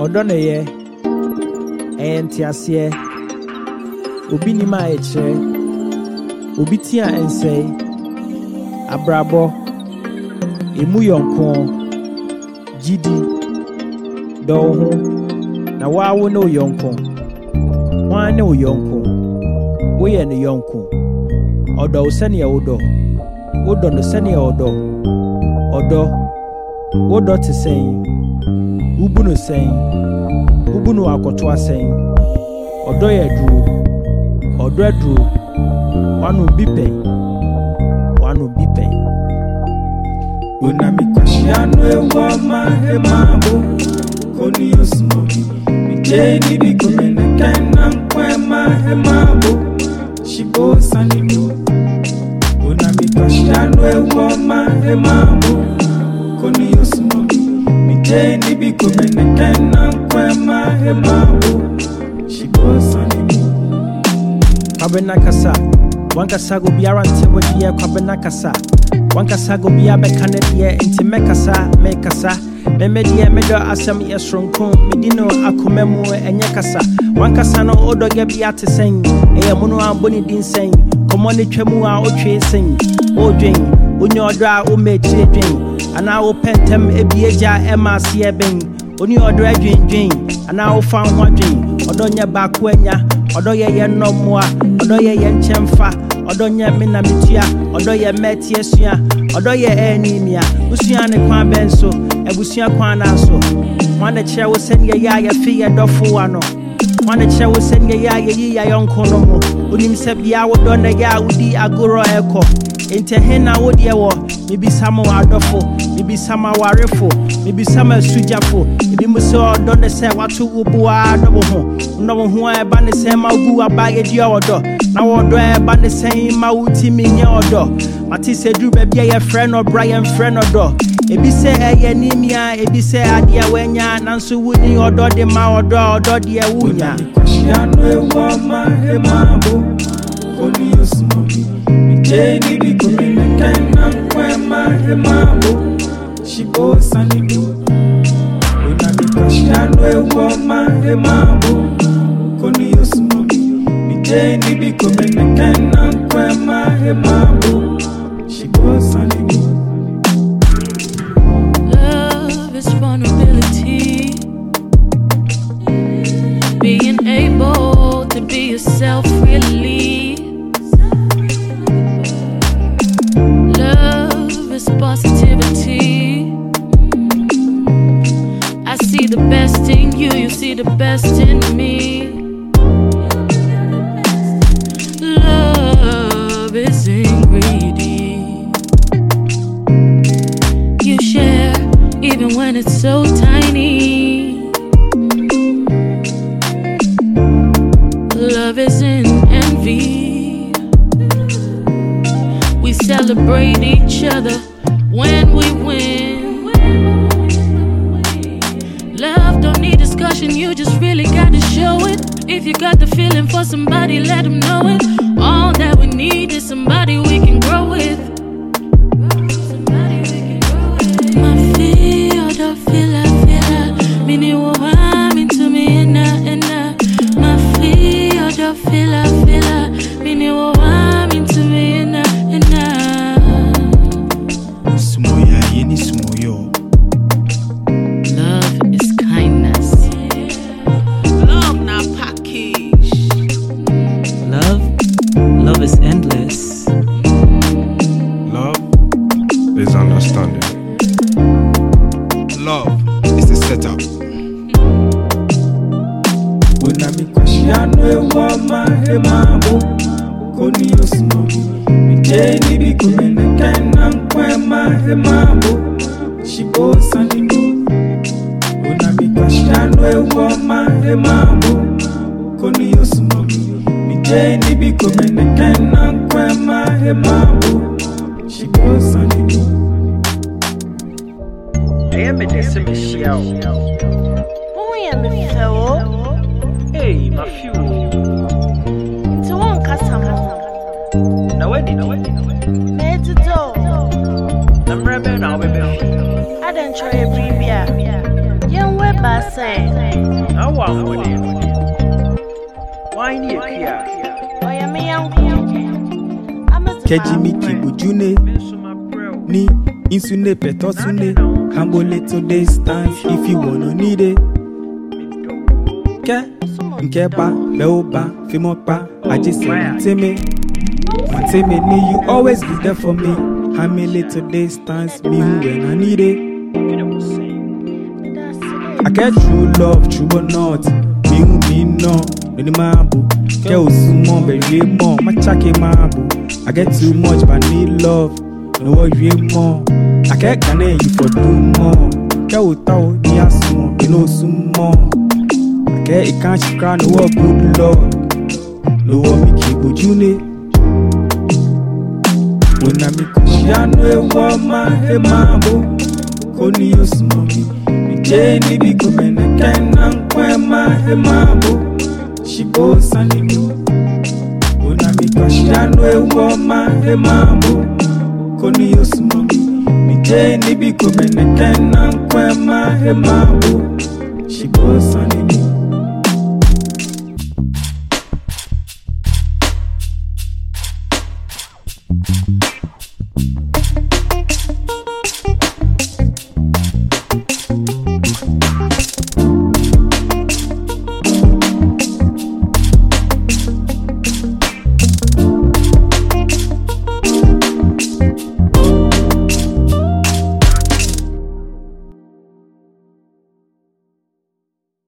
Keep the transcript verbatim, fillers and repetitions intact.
Odone ye entiasie obi ni ma echre obi tia ensei abrabo emu yonko gidi do ho na wawo no yonko wan ne yonko wo ye ne yonko odo sene ye odo odo no sene ye odo odo wodo te sen ubu no sen ubu no akoto asen odo ye duru odo duru wanu bipe wanu bipe unami kwashiano ewa mahemabo koni yosmobi miteni bikumene kena nkwe mahemabo shibo sanibu unami kwashiano ewa mahemabo koni yosmobi miteni bikumene kena nkwe mahemabo shibo sanibu Kwabena kasa wankasa go biara nte wodi ye kwabena kasa wankasa go bia beka ne de nti mekasa mekasa memedie medo asem yesronko medino akomemu enye kasa wankasa no odoge bia te sen eye muno amboni din sen komone twemu a otwe sen odwen onye odo a o mechire dwen ana o pentem ebieja emase eben oni odo adwendwen ana o fa ho adwen odo nya ba ko anya odo ye ye nomoa odo ye ye nchemfa odo nya mina mitua odo ye metie sua odo ye anemia usua ne kwa benso ebusua kwa na so wane kire wo sene ye ya ye fi ye dofo ano wane kire wo sene ye ya ye yi ya yonko no mo onim se bia wo do na ya udi agoro eko ente hena wo de wo mibisama adofo mibisama warefo mibisama sujafo ebi mo se odo ne se watu ubua do ho no ho e ba ne se ma gu abaye di odo na wodo e ba ne se ma uti minye odo mati se du ba bia ye friend or Brian friend odo ebi se eye nimia ebi se ade wanya nanso wuni odo de ma odo odo de wunya kwashiano ewa mahemabo koni yosmobi miteni bikumene kena nkwe mahemabo shibo sanibu unami kwashiano ewa mahemabo koni yosmobi miteni bikumene kena nkwe mahemabo shibo sanibu. Love is vulnerability, being able to be yourself really. Love is positivity. I see the best in you, you see the best in me. Love isn't greedy. You share even when it's so tiny. Love isn't envy. We celebrate each other when we win. Love don't need discussion, you just really gotta show it. If you got the feeling for somebody, let them know it. All that we need is somebody we can grow with. My feel, the feel, I feel, meaning what I'm into me, and I, and I. My feel, the feel, I feel, meaning what I'm into me, and I, and I. Sumoya, yeni sumoyo. Love is kindness. Love not package. love love is endless Love is understanding. Love is the setup. Unami kwashiano ewa mahemabo koni yosmobi miteni bikumene kena nkwe mahemabo shibo sanibu unami kwashiano ewa mahemabo koni yosmobi miteni bikumene kena nkwe mahemabo shibo sanibu. I am a dismissal. Who am I fellow? Hey, my few. Into one customer. Now, where did I Made to do. I'm rebel now, baby. I don't try a preview. Young web by saying. Now what would you? Why need here? I am a young I'm a Kejimi Kibujune Ni Insune Petosune Humble to distance if you wanna need it. Ke Nkeba Beoba Fimopa I just say Manteme Manteme ni you always be there for me. I'm a little distance me when I need it. I get true love, true or not. Me who me no, no mabu. Get sumo, but you more. My chake mabu. I get too much, but need love. No what you more. I get kane you for do more. Get utao ni asumo, you know sumo. I get it can't cry no what good love. No what me keep with you ne. When I me kushano e wama he mabu. Koni yo sumo mi. Jenny be coming again and Quema Hemabo. She goes and you. Una mi Kashano e Wama Hemabo. Conius mommy. Me Jenny be coming again and Quema Hemabo. She goes and you.